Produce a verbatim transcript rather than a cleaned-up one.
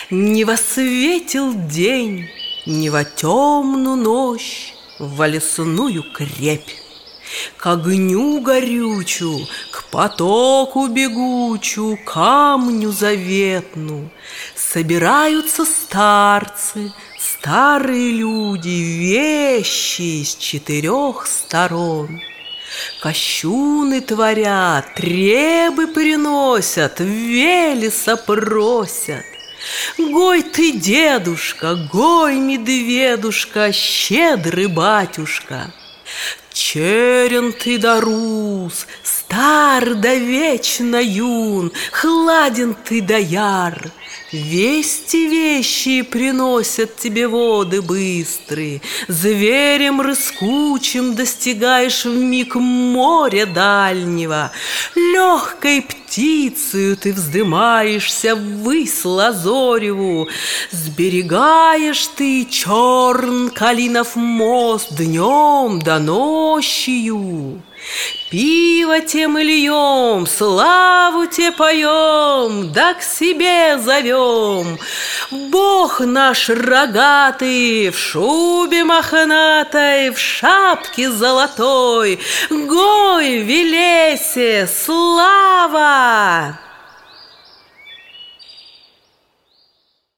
Не во светил день, не во темную ночь, во лесную крепь. К огню горючу, к потоку бегучу, камню заветну собираются старцы, старые люди, вещи из четырех сторон. Кощуны творят, требы приносят, Велеса просят. Гой ты, дедушка, гой, медведушка, щедрый батюшка. Черен ты да рус, стар да вечно юн, хладен ты да яр. Вести вещи приносят тебе воды быстрые, зверем рыскучим достигаешь вмиг моря дальнего. Легкой птицею ты вздымаешься ввысь лазореву, сберегаешь ты черн калинов мост днем да ночью. Пиво те мы льем, славу те поем, да к себе зовем. Бог наш рогатый, в шубе мохнатой, в шапке золотой, гой, Велесе, слава!